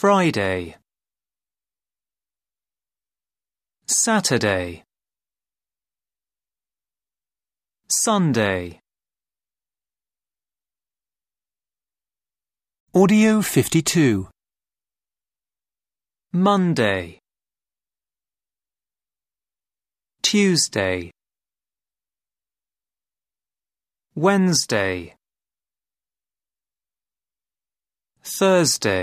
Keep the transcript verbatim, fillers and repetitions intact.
Friday, Saturday, Sunday. Audio fifty-two. Monday, Tuesday, Wednesday, Thursday.